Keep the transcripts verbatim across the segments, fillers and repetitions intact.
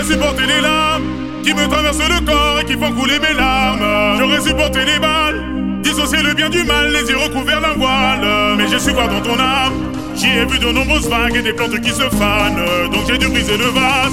supporté les larmes qui me traversent le corps et qui font couler mes larmes. J'aurais supporté les balles, dissocier le bien du mal, les yeux recouverts d'un voile. Mais j'ai su voir dans ton âme, j'y ai vu de nombreuses vagues et des plantes qui se fanent. Donc j'ai dû briser le vase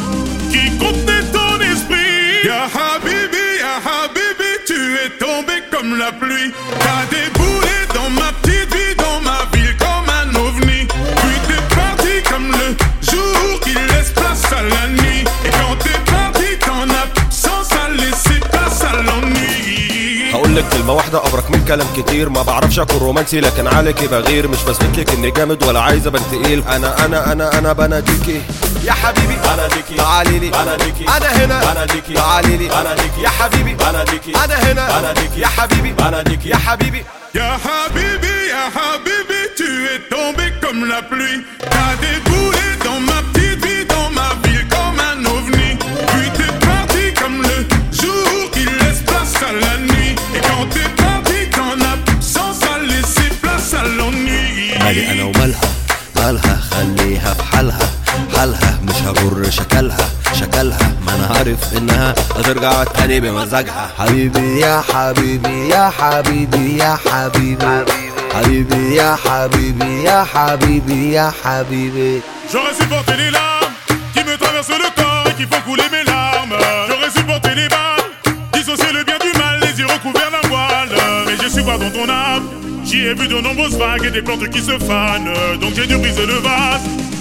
qui contenait ton esprit. Ya Habibi, Ya Habibi, tu es tombé comme la pluie. T'as déboulé dans ma petite vie, dans ma ville comme un ovni. Puis t'es parti comme le jour qui laisse place à la nuit. Et quand t'es parti, ton absence a laissé place à l'ennui. هقولك كلمة واحدة أبرك من كلام كتير. ما بعرفش أكون رومانسي لكن عليكي بغير. مش بثبتلك إني جامد ولا عايز أبان تقيل. أنا أنا أنا أنا بناديكي يا حبيبي، بناديكي تعاليلي، بناديكي أنا هنا، بناديكي تعاليلي، بناديكي يا حبيبي، بناديكي أنا هنا، بناديكي يا حبيبي، بناديكي يا حبيبي. Ya Habibi, Ya Habibi, tu es tombé comme la pluie. T'as déboulé dans ma petite vie, dans ma ville comme un ovni. Puis t'es parti comme le jour qui laisse place à la nuit. Et quand t'es parti, ton absence a laissé place à l'ennui. مالي انا ومالها مالها، خليها في حالها حالها، مش هجر شكلها شكلها، ما انا عارف انها هترجع تاني بمزاجها. حبيبي يا حبيبي يا حبيبي يا حبيبي حبيبي يا حبيبي يا حبيبي يا حبيبي. J'aurais supporté les larmes qui me traversent le corps et qui font couler mes larmes. J'aurais supporté les balles, dissocier le bien du mal, les yeux recouverts d'un voile. Mais j'ai su voir dans ton âme, j'y ai vu de nombreuses vagues et des plantes qui se fanent. Donc j'ai dû briser le vase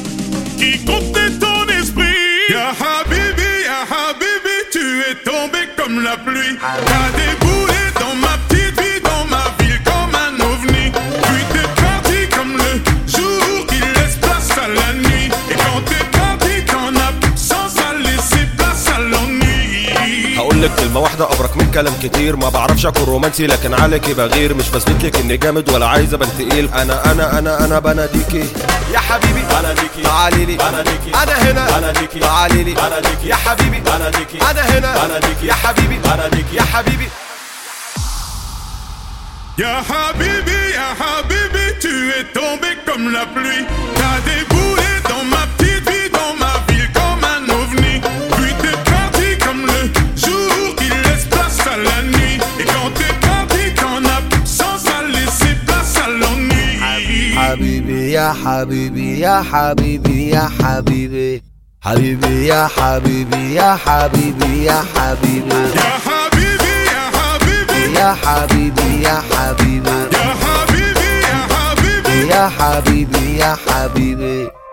qui contenait ton esprit. Ya Habibi, Ya Habibi, tu es tombé comme la pluie. T'as déboulé dans ma petite vie, dans ma ville comme un ovni. Puis t'es parti comme le jour qui laisse place à la nuit. Et quand t'es parti, ton absence a laissé place à l'ennui. هقولك كلمة واحدة أبرك من كلام كتير. ما بعرفش أكون رومانسي لكن عليكي بغير. مش بثبتلك إني جامد ولا عايز أبان تقيل. أنا أنا أنا أنا بناديكي يا حبيبي، بناديكي تعاليلي، بناديكي أنا هنا، بناديكي تعاليلي، بناديكي يا حبيبي، بناديكي أنا هنا، بناديكي يا حبيبي، بناديكي يا حبيبي. Ya Habibi, Ya Habibi, tu es tombé comme la pluie. T'as déboulé dans ma petite vie, dans ma ville comme un ovni. Puis t'es parti comme le jour qui laisse place à la nuit. Et quand t'es parti, ton absence a laissé place à l'ennui. حبيبي يا حبيبي يا حبيبي يا حبيبي حبيبي يا حبيبي يا حبيبي يا حبيبي Ya Habibi, Ya Habibi, يا حبيبي يا حبيبي Ya Habibi, Ya Habibi. يا حبيبي يا حبيبي.